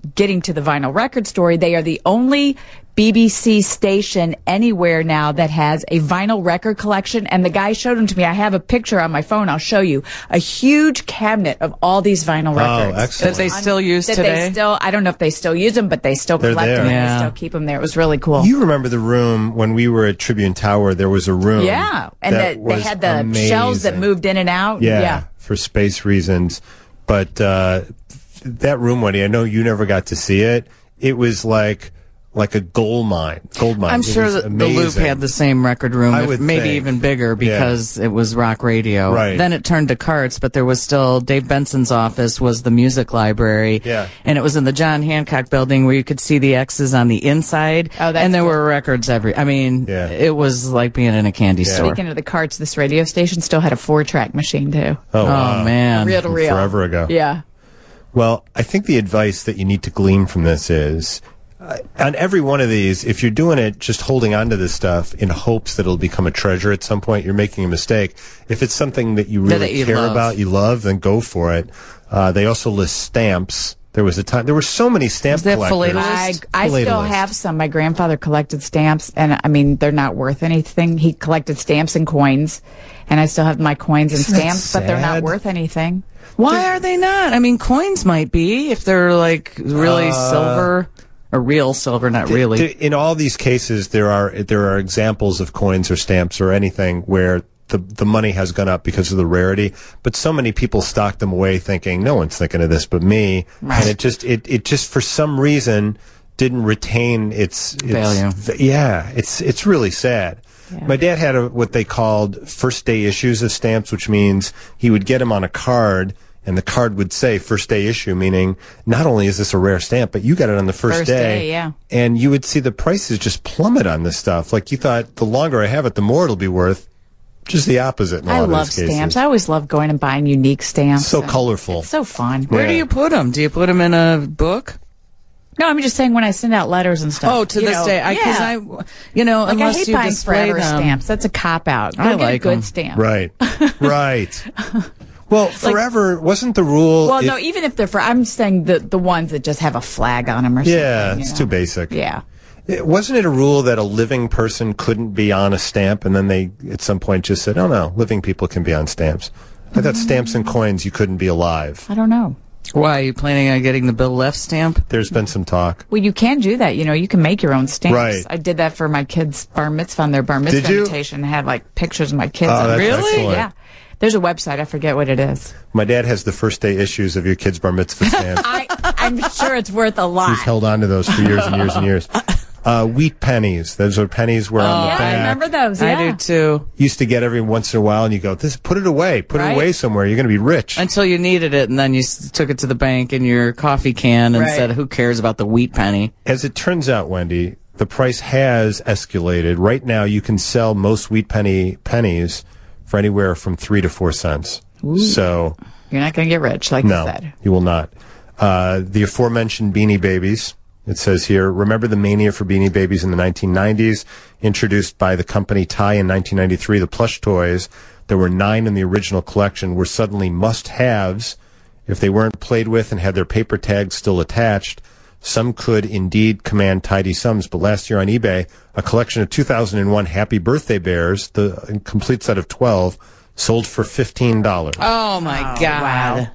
getting to the vinyl record story, they are the only B B C station anywhere now that has a vinyl record collection. And the guy showed them to me. I have a picture on my phone. I'll show you a huge cabinet of all these vinyl records. Oh, excellent. That they still use that today? They still, I don't know if they still use them, but they still They're collect there. them. And Yeah. they still keep them there. It was really cool. You remember the room when we were at Tribune Tower? There was a room. Yeah. And that the, they was had the amazing. shelves that moved in and out. Yeah, Yeah. for space reasons. But uh, that room, Wendy, I know you never got to see it. It was like like a gold mine. Gold mine. I'm It sure was that the amazing. Loop had the same record room, I if would maybe think. even bigger, because it was rock radio. Right. Then it turned to carts, but there was still Dave Benson's office was the music library. Yeah. And it was in the John Hancock building where you could see the X's on the inside. Oh, that's and there cool. were records every. I mean, Yeah. it was like being in a candy store. Speaking of the carts, this radio station still had a four-track machine, too. Oh, Oh wow. man. Reel to reel. Forever ago. Yeah. Well, I think the advice that you need to glean from this is, uh, on every one of these, if you're doing it just holding on to this stuff in hopes that it'll become a treasure at some point, you're making a mistake. If it's something that you That really you care love. about, you love, then go for it. Uh, they also list stamps. There was a time, there were so many stamp Is that collectors. philatelist? I, I still Philatelist. have some. My grandfather collected stamps, and I mean, they're not worth anything. He collected stamps and coins, and I still have my coins and Isn't that stamps, but they're not sad? worth anything. Why are they not? I mean, coins might be if they're like really Uh, silver or real silver, not really. Th- In all these cases, there are there are examples of coins or stamps or anything where the the money has gone up because of the rarity. But so many people stock them away, thinking no one's thinking of this but me, Right. and it just it it just for some reason didn't retain its, its Value. v- Yeah, it's it's really sad. Yeah. My dad had a, what they called first day issues of stamps, which means he would get them on a card. And the card would say first day issue, meaning not only is this a rare stamp, but you got it on the first, First day, yeah. And you would see the prices just plummet on this stuff. Like you thought, the longer I have it, the more it'll be worth. Just the opposite in a lot I of love these cases. stamps. I always love going and buying unique stamps. So and colorful. It's so fun. Where do Yeah. you put them? Do you put them in a book? No, I'm just saying when I send out letters and stuff. Oh, to you this know, day, I, cause yeah. I, you know, Like, I unless hate you buying display forever them. stamps. That's a cop out. Go I get like a good 'em. stamp. Right. Right. Well, forever wasn't the rule. Well, if- no, even if they're for, I'm saying the the ones that just have a flag on them or something. Yeah, you it's know. too basic. Yeah. It- wasn't it a rule that a living person couldn't be on a stamp, and then they at some point just said, "Oh no, living people can be on stamps." I thought stamps and coins you couldn't be alive. I don't know. Why, are you planning on getting the Bill Left stamp? There's been some talk. Well, you can do that. You know, you can make your own stamps. Right. I did that for my kids' bar mitzvah on their bar mitzvah Did you? invitation. I had like pictures of my kids. Oh, on that's it. excellent. Yeah. There's a website. I forget what it is. My dad has the first day issues of your kid's bar mitzvah stamps. I, I'm sure it's worth a lot. He's held on to those for years and years and years. Uh, wheat pennies. Those are pennies where on the yeah, back. I remember those. I Yeah. do too. Used to get every once in a while, and you go, "This, put it away, put Right. it away somewhere. You're going to be rich." Until you needed it, and then you s- took it to the bank in your coffee can and Right. said, "Who cares about the wheat penny?" As it turns out, Wendy, the price has escalated. Right now, you can sell most wheat penny pennies for anywhere from three to four cents. So, You're not going to get rich, like no, you said. you will not. Uh, the aforementioned Beanie Babies. It says here, remember the mania for Beanie Babies in the nineteen nineties? Introduced by the company Ty in nineteen ninety-three, the plush toys, there were nine in the original collection, were suddenly must-haves if they weren't played with and had their paper tags still attached. Some could indeed command tidy sums, but last year on eBay, a collection of two thousand one Happy Birthday Bears, the complete set of twelve, sold for fifteen dollars. Oh my God! wow.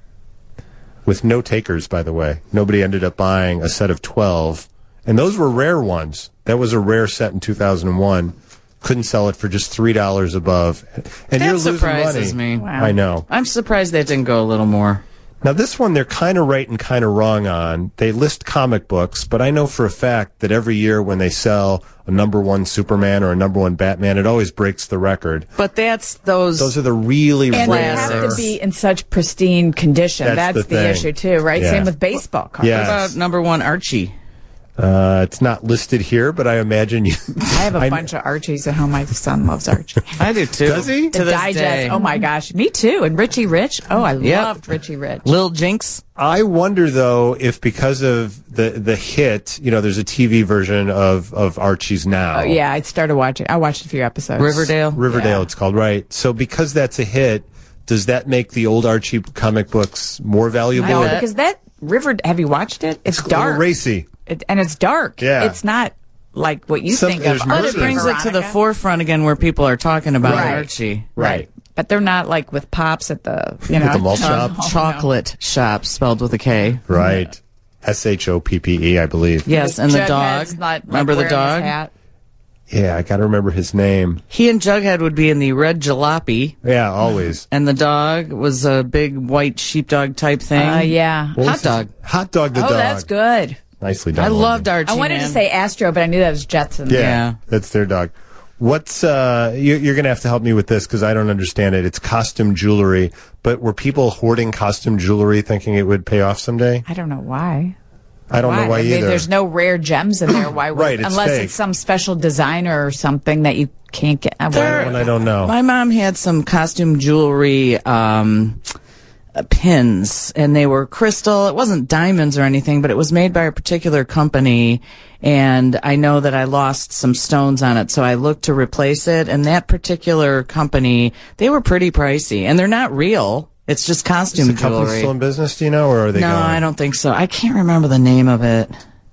With no takers, by the way. Nobody ended up buying a set of twelve. And those were rare ones. That was a rare set in two thousand one. Couldn't sell it for just three dollars above. And That you're losing surprises money. me. Wow. I know. I'm surprised that didn't go a little more. Now, this one they're kind of right and kind of wrong on. They list comic books, but I know for a fact that every year when they sell a number one Superman or a number one Batman, it always breaks the record. But that's those. Those are the really And they rare. have Classics. to be in such pristine condition. That's That's, the the, thing. issue, too, right? Yeah. Same with baseball cards. Yeah. What about number one Archie? Uh, it's not listed here, but I imagine you. I have a I- bunch of Archies at home. My son loves Archie. I do too. Does he? To The this digest. day. Oh, my gosh. Me, too. And Richie Rich. Oh, I Yep. loved Richie Rich. Lil Jinx. I wonder though if because of the the hit, you know, there's a T V version of of Archie's now. Oh, yeah, I started watching. I watched a few episodes. Riverdale. Riverdale, Yeah. it's called, right? So because that's a hit, does that make the old Archie comic books more valuable? No, bet. because that River. Have you watched it? It's, It's a dark, little racy. it, and it's dark. Yeah. It's not like what you Some- think there's of. murder. But it brings it to the Veronica. forefront again where people are talking about Right. Archie. Right. But they're not like with Pops at the you know the malt Oh, shop? no. Chocolate shop spelled with a K. Right. S H O P P E, I believe. Yes, and the dog. Jughead's not, like, Remember the wearing his dog? hat. Yeah, I got to remember his name. He and Jughead would be in the red jalopy, Yeah, always. and the dog was a big white sheepdog type thing. Uh, yeah. What Hot was his- dog. Hot dog the Oh, dog. that's good. Nicely done. I London. loved Archie. I wanted man. to say Astro, but I knew that was Jetson. Yeah, Yeah. that's their dog. What's uh? You, you're going to have to help me with this because I don't understand it. It's costume jewelry, but were people hoarding costume jewelry thinking it would pay off someday? I don't know why. I don't know why I mean, either. there's no rare gems in there. Why would Right, it's unless fake. it's some special designer or something that you can't get. There- One I don't know. My mom had some costume jewelry um, uh, pins, and they were crystal. It wasn't diamonds or anything, but it was made by a particular company. And I know that I lost some stones on it, so I looked to replace it. And that particular company, they were pretty pricey, and they're not real. It's just costume Is the company jewelry. still in business? Do you know, or are they no, gone? I don't think so. I can't remember the name of it.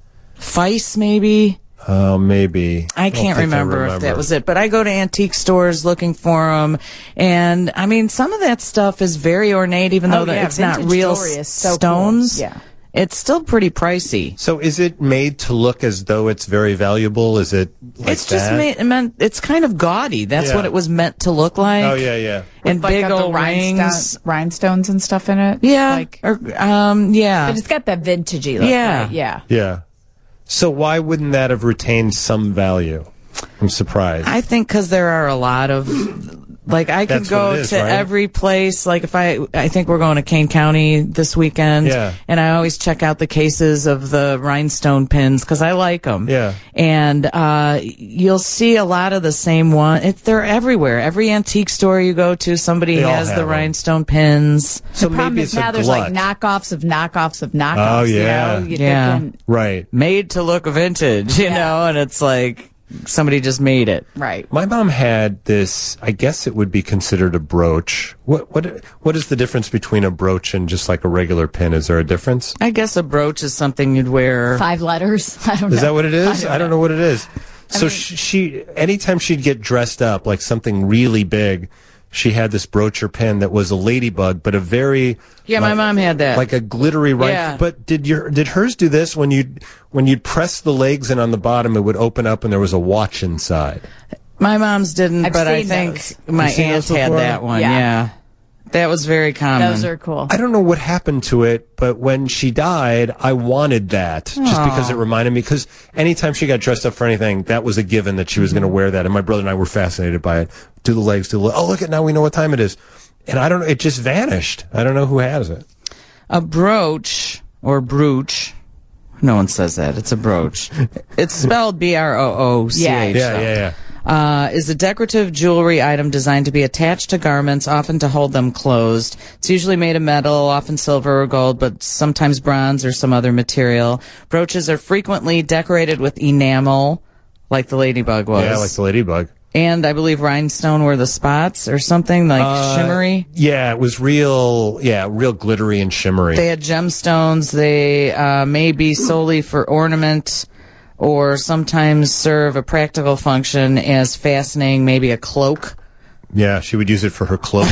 Feist, maybe. Oh, maybe. I don't can't think remember, if that was it, but I go to antique stores looking for them, and I mean, some of that stuff is very ornate, even Oh, though that yeah, it's not vintage real jewelry is so cool. stones. Yeah. It's still pretty pricey. So, is it made to look as though it's very valuable? Is it like it's just that? made, meant. It's kind of gaudy. That's Yeah. what it was meant to look like. Oh yeah, yeah. and like big got the old rhinestone- rings. rhinestones and stuff in it. Yeah, like, or um, yeah. but it's got that vintagey look. Yeah. right? yeah. Yeah. So why wouldn't that have retained some value? I'm surprised. I think because there are a lot of, like, I could That's go what it is, to right? every place. Like, if I, I think we're going to Kane County this weekend. Yeah. And I always check out the cases of the rhinestone pins because I like them. Yeah. And uh, you'll see a lot of the same one. It, they're everywhere. Every antique store you go to, somebody They all has have the them. rhinestone pins. so The problem maybe is it's now a there's glut. like knockoffs of knockoffs of knockoffs. Oh, you yeah. know? You- Yeah. they can- Right. Made to look vintage, you Yeah. know? And it's like somebody just made it. right. My mom had this. I guess it would be considered a brooch. What what what is the difference between a brooch and just like a regular pin? Is there a difference? I guess a brooch is something you'd wear. Five letters. I don't know. Is that what it is? I don't, know. what it is. So mean- she, she, anytime she'd get dressed up like something really big, she had this brooch or pin that was a ladybug, but a very Yeah, my like- mom had that. like a glittery right. Yeah. But did your did hers do this when you when you'd press the legs and on the bottom it would open up and there was a watch inside? My mom's didn't, I've but I seen think those. my You've seen aunt those had before? that one. Yeah. Yeah. That was very common. Those are cool. I don't know what happened to it, but when she died, I wanted that just because it reminded me. Because anytime she got dressed up for anything, that was a given that she was going to wear that. And my brother and I were fascinated by it. Do the legs, do the oh look at now we know what time it is. And I don't know, it just vanished. I don't know who has it. A brooch or brooch. No one says that. It's a brooch. It's spelled B R O O C H. Yeah. Yeah, yeah, yeah. Uh, is a decorative jewelry item designed to be attached to garments, often to hold them closed. It's usually made of metal, often silver or gold, but sometimes bronze or some other material. Brooches are frequently decorated with enamel, like the ladybug was. Yeah, like the ladybug. And I believe rhinestone were the spots or something, like Uh, shimmery. Yeah, it was real, yeah, real glittery and shimmery. They had gemstones. They uh, may be solely for ornament or sometimes serve a practical function as fastening, maybe a cloak. yeah, she would use it for her cloak.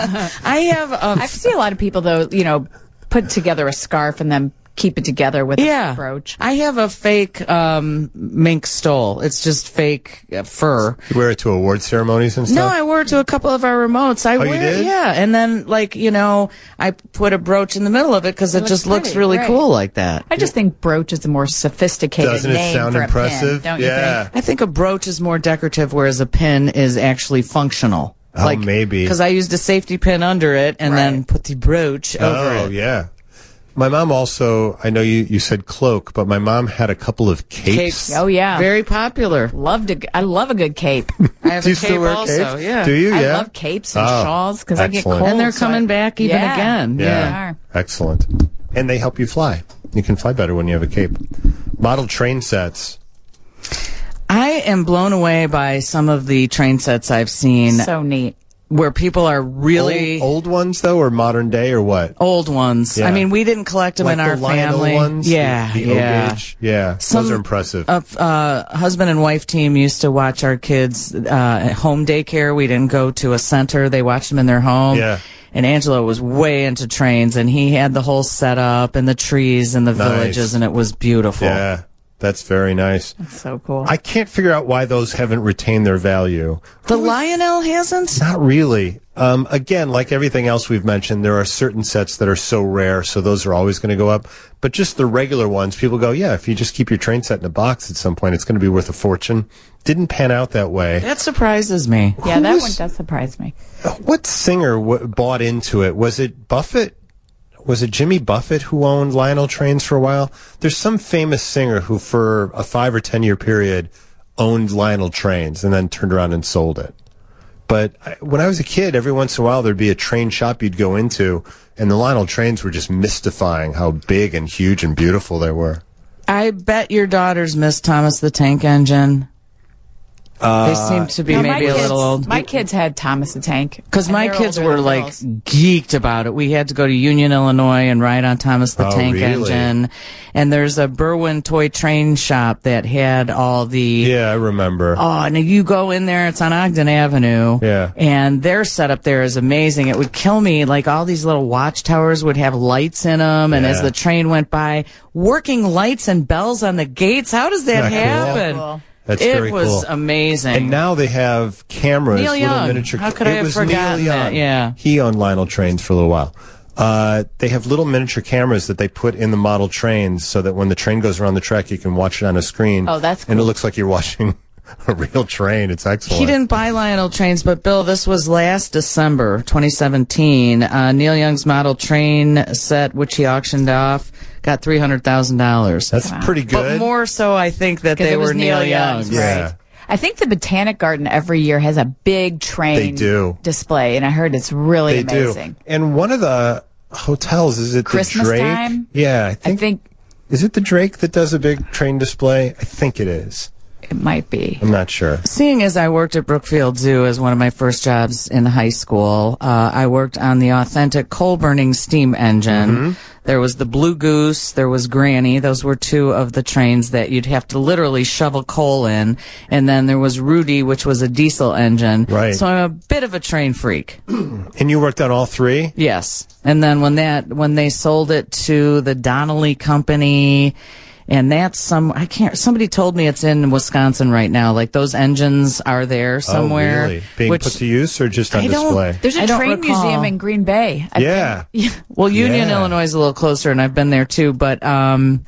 I have a I see a lot of people though, you know, put together a scarf and then keep it together with yeah. a brooch. I have a fake um, mink stole. It's just fake uh, fur. You wear it to award ceremonies and No, stuff? I wore it to a couple of our remotes. I Oh, you wear, did? yeah, and then like you know, I put a brooch in the middle of it because it, looks just looks pretty, really right. cool like that. I just think brooch is a more sophisticated Doesn't it name sound for a impressive? pin, don't you yeah. think? I think a brooch is more decorative, whereas a pin is actually functional. Oh, maybe. Because I used a safety pin under it and then Right. put the brooch over Oh, it. yeah. My mom also, I know you, you said cloak, but my mom had a couple of capes. Capes. Oh, yeah. Very popular. Love to. I love a good cape. I have Do you a still cape wear also. capes? Yeah. Do you? I Yeah. love capes and Oh, shawls because I get excellent. cold. And they're so coming I- back even Yeah. again. Yeah. Yeah. They are. Excellent. And they help you fly. You can fly better when you have a cape. Model train sets. I am blown away by some of the train sets I've seen. So neat. where people are really Old, old ones though, or modern day, or what? old ones. Yeah. I mean, we didn't collect them Like in the our Lionel family. ones, the- yeah, the yeah. O-Gauge. Yeah, Some- those are impressive. A uh, husband and wife team used to watch our kids uh, at home daycare. We didn't go to a center. They watched them in their home. Yeah. And Angelo was way into trains, and he had the whole setup and the trees and the Nice. villages, and it was beautiful. Yeah, that's very nice. That's so cool. I can't figure out why those haven't retained their value. The Lionel hasn't? Not really. Um, again, like everything else we've mentioned, there are certain sets that are so rare, so those are always going to go up. But just the regular ones, people go, yeah, if you just keep your train set in a box at some point, it's going to be worth a fortune. Didn't pan out that way. That surprises me. yeah, Who that was- one does surprise me. What singer w- bought into it? Was it Buffett? Was it Jimmy Buffett who owned Lionel Trains for a while? There's some famous singer who, for a five or ten year period, owned Lionel Trains and then turned around and sold it. But I, when I was a kid, every once in a while there'd be a train shop you'd go into, and the Lionel Trains were just mystifying how big and huge and beautiful they were. I bet your daughters miss Thomas the Tank Engine. they seem to be No, maybe my a kids- little old. My kids had Thomas the Tank. Because and my they're kids older were than like girls. geeked about it. We had to go to Union, Illinois and ride on Thomas the Oh, Tank really? Engine. And there's a Berwyn toy train shop that had all the... Yeah, I remember. Oh, and you go in there, it's on Ogden Avenue. Yeah. And their setup there is amazing. It would kill me. Like all these little watchtowers would have lights in them. And Yeah. as the train went by, working lights and bells on the gates. How does that Isn't that cool? happen? Cool. That's it very was cool. amazing. And now they have cameras, Neil little Young. miniature. How could I it have was forgotten Neil that? Young. Yeah. He owned Lionel Trains for a little while. Uh, they have little miniature cameras that they put in the model trains so that when the train goes around the track, you can watch it on a screen. Oh, that's And it cool. looks like you're watching a real train. It's excellent. He didn't buy Lionel Trains, but Bill, this was last December, twenty seventeen. Uh, Neil Young's model train set, which he auctioned off, got three hundred thousand dollars. That's pretty But good. more so, I think that 'Cause they it was were Neil, Neil Young's. Young's, Yeah. right. I think the Botanic Garden every year has a big train They do. display, and I heard it's really They amazing. do. And one of the hotels, is it Christmas the Drake? time? Yeah, I I think, think Is it the Drake that does a big train display? I think it is. it might be. I'm not sure. Seeing as I worked at Brookfield Zoo as one of my first jobs in high school, uh, I worked on the authentic coal-burning steam engine. Mm-hmm. There was the Blue Goose, there was Granny. Those were two of the trains that you'd have to literally shovel coal in. And then there was Rudy, which was a diesel engine. Right. So I'm a bit of a train freak. And you worked on all three? Yes. And then when that, when they sold it to the Donnelly Company, and that's some, I can't, somebody told me it's in Wisconsin right now. Like those engines are there somewhere. Oh, really? Being which, put to use or just on I don't- display? There's a I don't train recall. museum in Green Bay. I Yeah. think. well, Union, Yeah. Illinois is a little closer, and I've been there too. But um,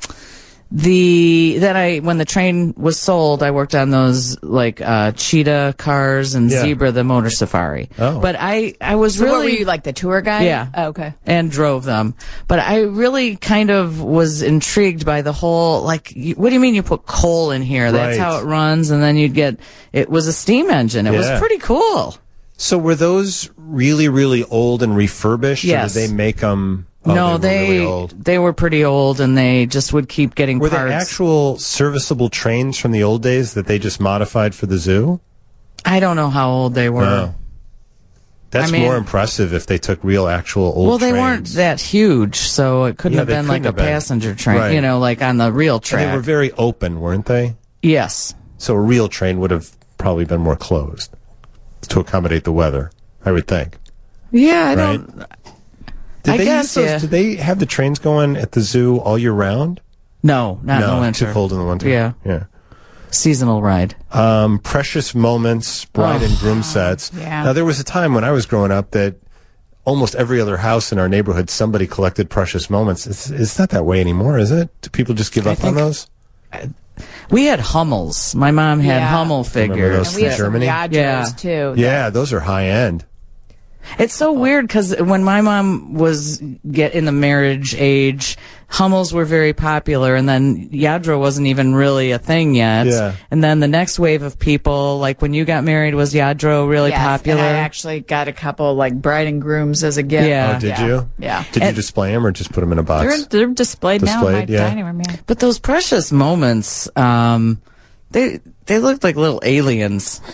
the then I when the train was sold, I worked on those like uh, cheetah cars and Yeah. Zebra, the motor safari. Oh. But I I was So really what were you, like the tour guide? Yeah. Oh, okay. and drove them. But I really kind of was intrigued by the whole, like, you, what do you mean you put coal in here? That's Right. how it runs. And then you'd get, it was a steam engine. It Yeah. was pretty cool. So were those really, really old and refurbished? Yes. Or did they make them? Oh, no, they, they, were really old. they were pretty old and they just would keep getting Were parts. they actual serviceable trains from the old days that they just modified for the zoo? I don't know how old they were. Wow. That's I mean- more impressive if they took real, actual old Well, they trains. weren't that huge, so it couldn't Yeah, have they been like couldn't a have been. passenger train, Right. you know, like on the real And track. they were very open, weren't they? yes. So a real train would have probably been more closed to accommodate the weather, I would think. Yeah, I Right. don't. Did I they guess, use those, yeah. Did they have the trains going at the zoo all year round? No, not in no, the winter. too cold in the winter. Yeah. Yeah. Seasonal ride. Um, Precious Moments, bride Oh. and groom sets. Yeah. Now, there was a time when I was growing up that almost every other house in our neighborhood, somebody collected Precious Moments. It's, it's not that way anymore, is it? Do people just give I up on think- those? We had Hummels. My mom had Yeah. Hummel figures. those And we from have some Germany? Yadros, Yeah. too. Yeah, those are high end. It's so weird because when my mom was get in the marriage age, Hummels were very popular, and then Yadro wasn't even really a thing yet. Yeah. And then the next wave of people, like when you got married, was Yadro really Yes, popular? And I actually got a couple like bride and grooms as a gift. Yeah. Oh, did yeah. you? Yeah. Did you And- display them or just put them in a box? They're, they're displayed, now in my Displayed, yeah. dining room. Yeah. But those precious moments, um, they they looked like little aliens.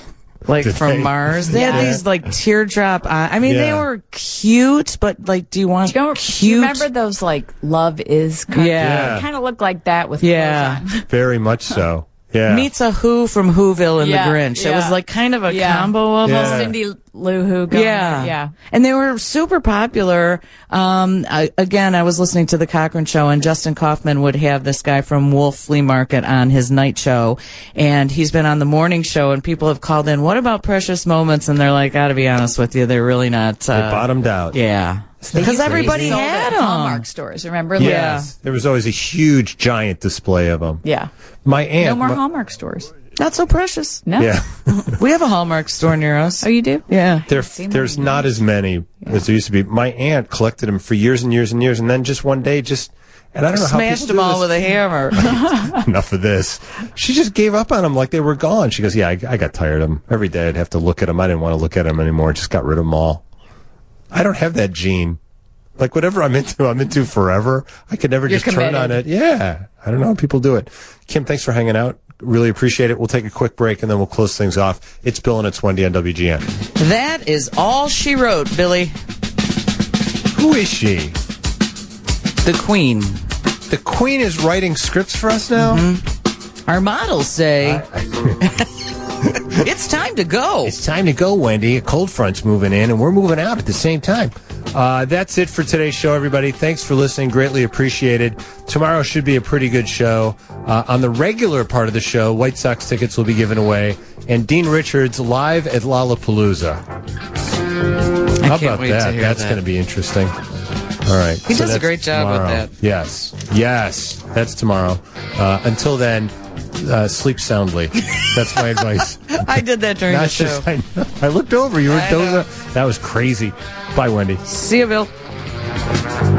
like Did from they? Mars. They Yeah. had these like teardrop. eye- I mean, they Yeah. were cute, but like, do you want Do you, cute? do you remember those like Love Is cartoons? Yeah. It kind of looked like that with Yeah. clothes on. Very much so. Yeah. Meets a Who from Whoville in Yeah, The Grinch. It yeah. was like kind of a Yeah. combo of Yeah. them. Cindy Lou Who going Yeah. there. Yeah. And they were super popular. Um, I, again, I was listening to the Cochran Show, and Justin Kaufman would have this guy from Wolf Flea Market on his night show. And he's been on the morning show, and people have called in, what about Precious Moments? And they're like, gotta be honest with you, they're really not. They Uh, bottomed out. yeah. Because everybody Sold had at them. Hallmark stores. Remember? Yeah. Yes. There was always a huge, giant display of them. Yeah. My aunt. No more my- Hallmark stores. Not so precious. No. Yeah. We have a Hallmark store near us. Oh, you do? Yeah. There, seen there's them. not as many as there used to be. My aunt collected them for years and years and years, and then just one day, just and I don't know Smashed how them people do all with this. a hammer. Enough of this. She just gave up on them like they were gone. She goes, "Yeah, I, I got tired of them. Every day I'd have to look at them. I didn't want to look at them anymore. Just got rid of them all." I don't have that gene. Like whatever I'm into, I'm into forever. I could never You're just turn on it. committed. Yeah, I don't know how people do it. Kim, thanks for hanging out. Really appreciate it. We'll take a quick break and then we'll close things off. It's Bill and it's Wendy on W G N. That is all she wrote, Billy. Who is she? The Queen. The Queen is writing scripts for us now? Mm-hmm. Our models say it's time to go. It's time to go, Wendy. A cold front's moving in, and we're moving out at the same time. Uh, that's it for today's show, everybody. Thanks for listening. Greatly appreciated. Tomorrow should be a pretty good show. Uh, on the regular part of the show, White Sox tickets will be given away, and Dean Richards live at Lollapalooza. I How can't about wait that? to hear That's that. going to be interesting. All right. He does a that's great job with tomorrow. that. Yes. Yes. That's tomorrow. Uh, until then, uh, sleep soundly. That's my advice. I did that during the Not show. just, I, know. I looked over. You were I know. dozing. That was crazy. Bye, Wendy. See you, Bill.